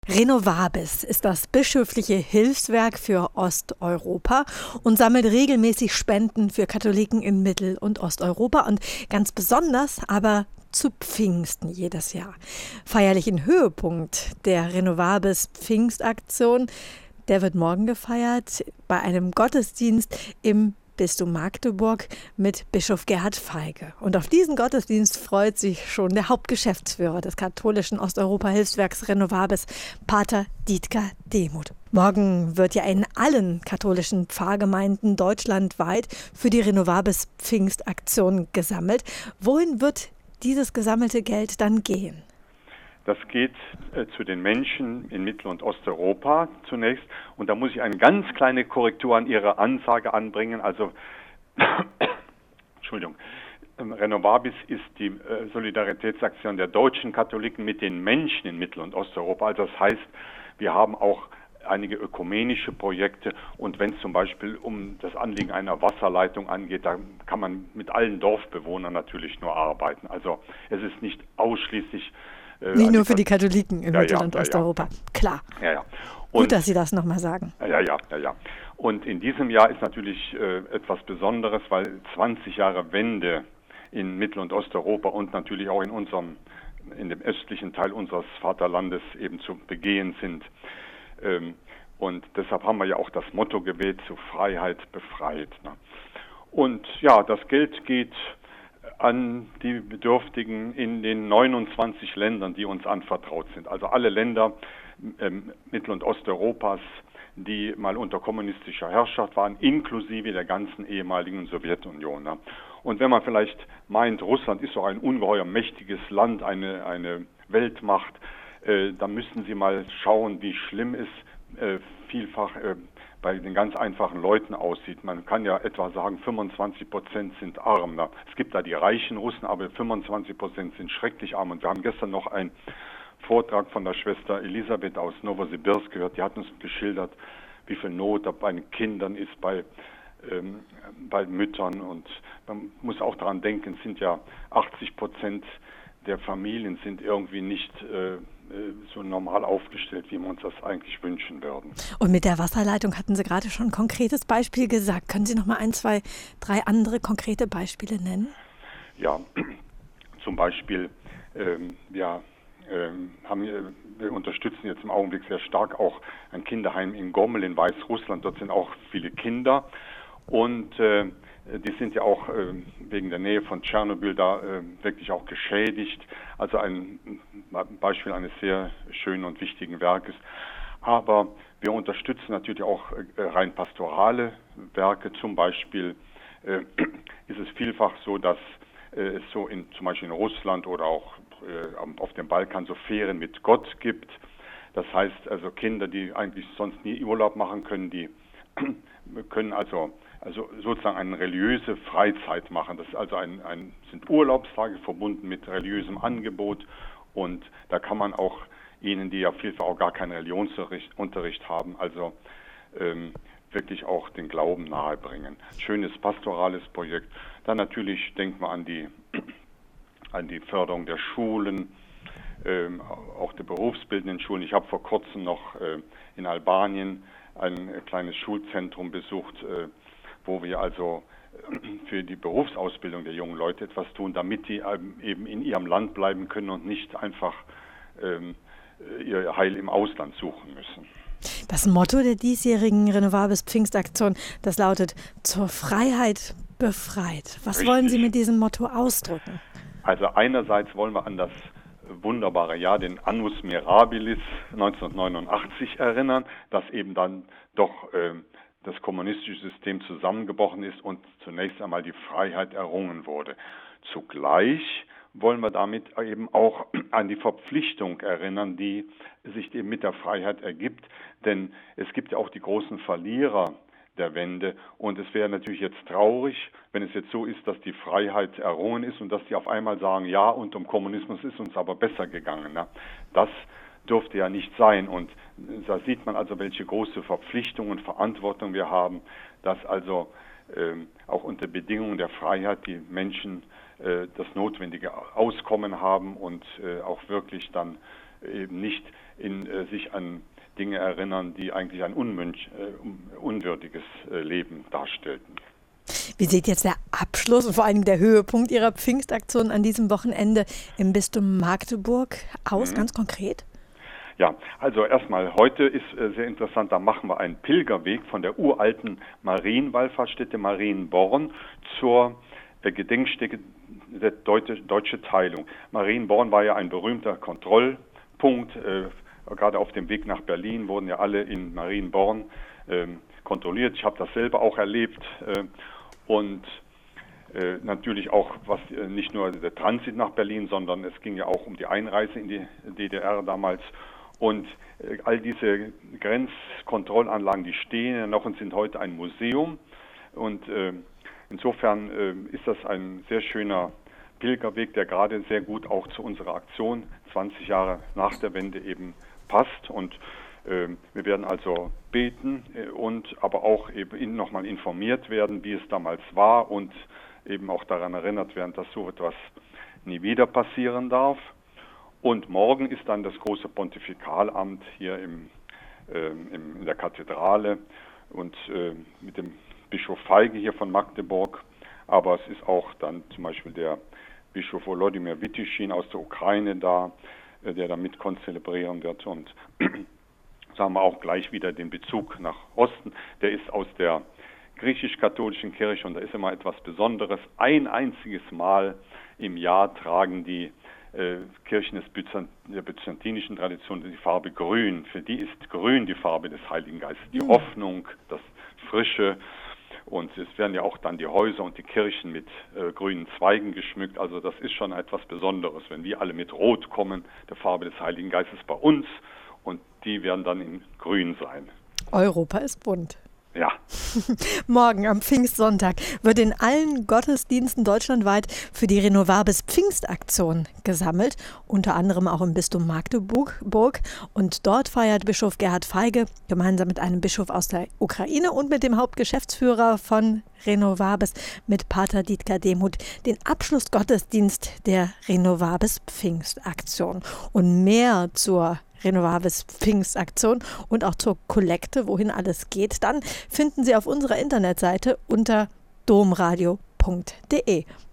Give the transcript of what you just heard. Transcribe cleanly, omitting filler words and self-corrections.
Renovabis ist das bischöfliche Hilfswerk für Osteuropa und sammelt regelmäßig Spenden für Katholiken in Mittel- und Osteuropa und ganz besonders aber zu Pfingsten jedes Jahr. Feierlichen Höhepunkt der Renovabis Pfingstaktion, der wird morgen gefeiert bei einem Gottesdienst im Bistum Magdeburg mit Bischof Gerhard Feige. Und auf diesen Gottesdienst freut sich schon der Hauptgeschäftsführer des katholischen Osteuropa-Hilfswerks Renovabis, Pater Dietger Demuth. Morgen wird ja in allen katholischen Pfarrgemeinden deutschlandweit für die Renovabis Pfingstaktion gesammelt. Wohin wird dieses gesammelte Geld dann gehen? Das geht zu den Menschen in Mittel- und Osteuropa zunächst. Und da muss ich eine ganz kleine Korrektur an Ihre Ansage anbringen. Also, Entschuldigung, Renovabis ist die Solidaritätsaktion der deutschen Katholiken mit den Menschen in Mittel- und Osteuropa. Also das heißt, wir haben auch einige ökumenische Projekte, und wenn es zum Beispiel um das Anliegen einer Wasserleitung angeht, da kann man mit allen Dorfbewohnern natürlich nur arbeiten. Also es ist nicht ausschließlich nicht nur für die Katholiken in Mittel- und Osteuropa. Ja. Klar. Ja. Gut, dass Sie das nochmal sagen. Ja. Und in diesem Jahr ist natürlich etwas Besonderes, weil 20 Jahre Wende in Mittel- und Osteuropa und natürlich auch in dem östlichen Teil unseres Vaterlandes eben zu begehen sind. Und deshalb haben wir ja auch das Motto gewählt: zu Freiheit befreit. Ne? Und ja, das Geld geht an die Bedürftigen in den 29 Ländern, die uns anvertraut sind. Also alle Länder Mittel- und Osteuropas, die mal unter kommunistischer Herrschaft waren, inklusive der ganzen ehemaligen Sowjetunion. Ne? Und wenn man vielleicht meint, Russland ist doch ein ungeheuer mächtiges Land, eine Weltmacht, dann müssten Sie mal schauen, wie schlimm es vielfach bei den ganz einfachen Leuten aussieht. Man kann ja etwa sagen, 25% sind arm. Es gibt da die reichen Russen, aber 25% sind schrecklich arm. Und wir haben gestern noch einen Vortrag von der Schwester Elisabeth aus Novosibirsk gehört. Die hat uns geschildert, wie viel Not da bei den Kindern ist, bei Müttern. Und man muss auch daran denken, es sind ja 80% der Familien sind irgendwie nicht so normal aufgestellt, wie wir uns das eigentlich wünschen würden. Und mit der Wasserleitung hatten Sie gerade schon ein konkretes Beispiel gesagt. Können Sie noch mal 1, 2, 3 andere konkrete Beispiele nennen? Ja, zum Beispiel, wir unterstützen jetzt im Augenblick sehr stark auch ein Kinderheim in Gomel in Weißrussland. Dort sind auch viele Kinder, und die sind ja auch wegen der Nähe von Tschernobyl da wirklich auch geschädigt. Also ein Beispiel eines sehr schönen und wichtigen Werkes. Aber wir unterstützen natürlich auch rein pastorale Werke. Zum Beispiel ist es vielfach so, dass es so zum Beispiel in Russland oder auch auf dem Balkan so Ferien mit Gott gibt. Das heißt also, Kinder, die eigentlich sonst nie Urlaub machen können, die können also sozusagen eine religiöse Freizeit machen. Das ist also sind Urlaubstage verbunden mit religiösem Angebot, und da kann man auch ihnen, die ja vielfach auch gar keinen Religionsunterricht haben, also wirklich auch den Glauben nahebringen. Schönes pastorales Projekt. Dann natürlich denkt man an die Förderung der Schulen, auch der berufsbildenden Schulen. Ich habe vor kurzem noch in Albanien ein kleines Schulzentrum besucht, wo wir also für die Berufsausbildung der jungen Leute etwas tun, damit die eben in ihrem Land bleiben können und nicht einfach ihr Heil im Ausland suchen müssen. Das Motto der diesjährigen Renovabis Pfingstaktion, das lautet: zur Freiheit befreit. Was Richtig. wollen Sie mit diesem Motto ausdrücken? Also einerseits wollen wir an das wunderbare Jahr, den Annus Mirabilis 1989 erinnern, dass eben dann doch das kommunistische System zusammengebrochen ist und zunächst einmal die Freiheit errungen wurde. Zugleich wollen wir damit eben auch an die Verpflichtung erinnern, die sich eben mit der Freiheit ergibt. Denn es gibt ja auch die großen Verlierer der Wende, und es wäre natürlich jetzt traurig, wenn es jetzt so ist, dass die Freiheit errungen ist und dass die auf einmal sagen, ja, unter dem Kommunismus ist uns aber besser gegangen. Ne? Das dürfte ja nicht sein, und da sieht man also, welche große Verpflichtung und Verantwortung wir haben, dass also auch unter Bedingungen der Freiheit die Menschen das notwendige Auskommen haben und auch wirklich dann eben nicht sich an Dinge erinnern, die eigentlich ein unwürdiges Leben darstellten. Wie sieht jetzt der Abschluss und vor allem der Höhepunkt Ihrer Pfingstaktion an diesem Wochenende im Bistum Magdeburg aus, ganz konkret? Ja, also erstmal, heute ist sehr interessant, da machen wir einen Pilgerweg von der uralten Marienwallfahrtsstätte Marienborn zur Gedenkstätte der Deutsche Teilung. Marienborn war ja ein berühmter Kontrollpunkt. Gerade auf dem Weg nach Berlin wurden ja alle in Marienborn kontrolliert. Ich habe das selber auch erlebt. Und natürlich auch, was nicht nur der Transit nach Berlin, sondern es ging ja auch um die Einreise in die DDR damals. Und all diese Grenzkontrollanlagen, die stehen ja noch und sind heute ein Museum. Und insofern ist das ein sehr schöner Pilgerweg, der gerade sehr gut auch zu unserer Aktion 20 Jahre nach der Wende eben passt. Und wir werden also beten und aber auch eben nochmal informiert werden, wie es damals war und eben auch daran erinnert werden, dass so etwas nie wieder passieren darf. Und morgen ist dann das große Pontifikalamt hier in der Kathedrale und mit dem Bischof Feige hier von Magdeburg. Aber es ist auch dann zum Beispiel der Bischof Volodymyr Wittyschin aus der Ukraine da, der da mit konzelebrieren wird. Und so haben wir auch gleich wieder den Bezug nach Osten. Der ist aus der griechisch-katholischen Kirche und da ist immer etwas Besonderes. Ein einziges Mal im Jahr tragen die Kirchen der byzantinischen Tradition die Farbe Grün. Für die ist Grün die Farbe des Heiligen Geistes, die Hoffnung, das Frische. Und es werden ja auch dann die Häuser und die Kirchen mit grünen Zweigen geschmückt. Also das ist schon etwas Besonderes, wenn wir alle mit Rot kommen, der Farbe des Heiligen Geistes bei uns. Und die werden dann in Grün sein. Europa ist bunt. Ja. Morgen am Pfingstsonntag wird in allen Gottesdiensten deutschlandweit für die Renovabis Pfingstaktion gesammelt, unter anderem auch im Bistum Magdeburg. Und dort feiert Bischof Gerhard Feige gemeinsam mit einem Bischof aus der Ukraine und mit dem Hauptgeschäftsführer von Renovabis, mit Pater Dietger Demuth, den Abschlussgottesdienst der Renovabis Pfingstaktion. Und mehr zur Renovabis Pfingstaktion und auch zur Kollekte, wohin alles geht, dann finden Sie auf unserer Internetseite unter domradio.de.